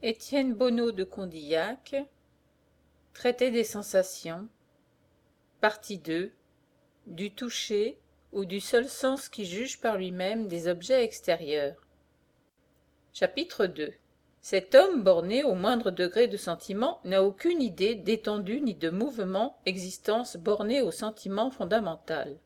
Étienne Bonneau de Condillac, Traité des sensations, partie 2, du toucher ou du seul sens qui juge par lui-même des objets extérieurs. Chapitre 2. Cet homme borné au moindre degré de sentiment n'a aucune idée d'étendue ni de mouvement, existence bornée au sentiment fondamental.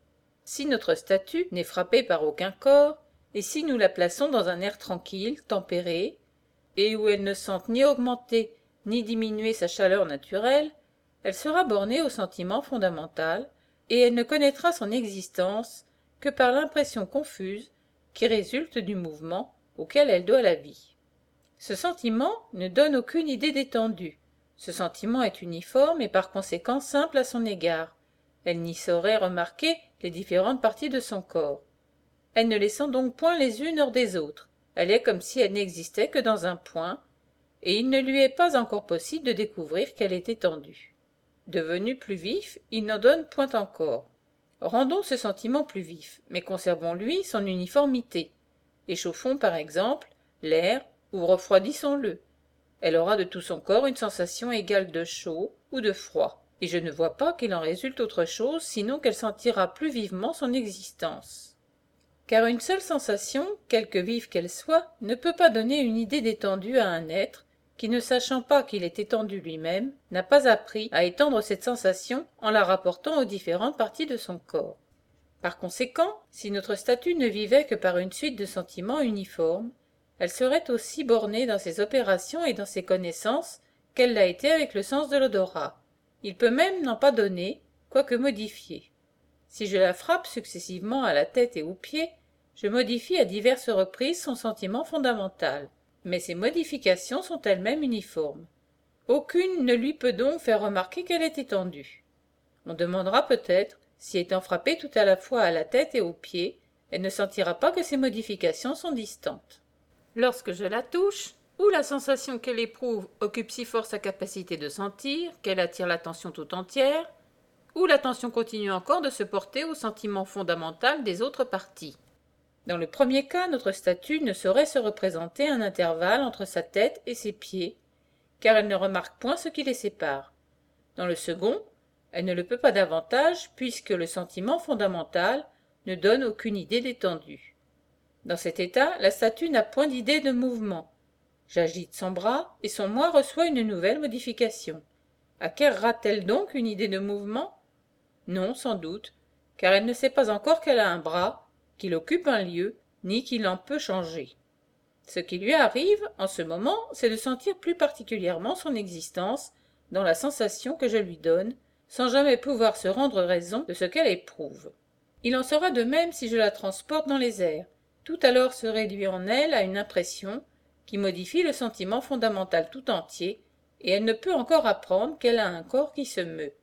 Si notre statue n'est frappée par aucun corps, et si nous la plaçons dans un air tranquille, tempéré, et où elle ne sente ni augmenter ni diminuer sa chaleur naturelle, elle sera bornée au sentiment fondamental, et elle ne connaîtra son existence que par l'impression confuse qui résulte du mouvement auquel elle doit la vie. Ce sentiment ne donne aucune idée d'étendue. Ce sentiment est uniforme et par conséquent simple à son égard. Elle n'y saurait remarquer les différentes parties de son corps. Elle ne les sent donc point les unes hors des autres. Elle est comme si elle n'existait que dans un point, et il ne lui est pas encore possible de découvrir qu'elle est étendue. Devenu plus vif, il n'en donne point encore. Rendons ce sentiment plus vif, mais conservons-lui son uniformité. Échauffons par exemple l'air ou refroidissons-le. Elle aura de tout son corps une sensation égale de chaud ou de froid, et je ne vois pas qu'il en résulte autre chose sinon qu'elle sentira plus vivement son existence. Car une seule sensation, quelque vive qu'elle soit, ne peut pas donner une idée d'étendue à un être qui, ne sachant pas qu'il est étendu lui-même, n'a pas appris à étendre cette sensation en la rapportant aux différentes parties de son corps. Par conséquent, si notre statue ne vivait que par une suite de sentiments uniformes, elle serait aussi bornée dans ses opérations et dans ses connaissances qu'elle l'a été avec le sens de l'odorat. Il peut même n'en pas donner, quoique modifié. Si je la frappe successivement à la tête et aux pieds, je modifie à diverses reprises son sentiment fondamental, mais ces modifications sont elles-mêmes uniformes. Aucune ne lui peut donc faire remarquer qu'elle est étendue. On demandera peut-être si étant frappée tout à la fois à la tête et aux pieds, elle ne sentira pas que ces modifications sont distantes. Lorsque je la touche, ou la sensation qu'elle éprouve occupe si fort sa capacité de sentir qu'elle attire l'attention tout entière, ou l'attention continue encore de se porter au sentiment fondamental des autres parties. Dans le premier cas, notre statue ne saurait se représenter un intervalle entre sa tête et ses pieds, car elle ne remarque point ce qui les sépare. Dans le second, elle ne le peut pas davantage, puisque le sentiment fondamental ne donne aucune idée d'étendue. Dans cet état, la statue n'a point d'idée de mouvement. J'agite son bras, et son moi reçoit une nouvelle modification. Acquerra-t-elle donc une idée de mouvement ? Non, sans doute, car elle ne sait pas encore qu'elle a un bras, qu'il occupe un lieu, ni qu'il en peut changer. Ce qui lui arrive, en ce moment, c'est de sentir plus particulièrement son existence dans la sensation que je lui donne, sans jamais pouvoir se rendre raison de ce qu'elle éprouve. Il en sera de même si je la transporte dans les airs. Tout alors se réduit en elle à une impression qui modifie le sentiment fondamental tout entier, et elle ne peut encore apprendre qu'elle a un corps qui se meut.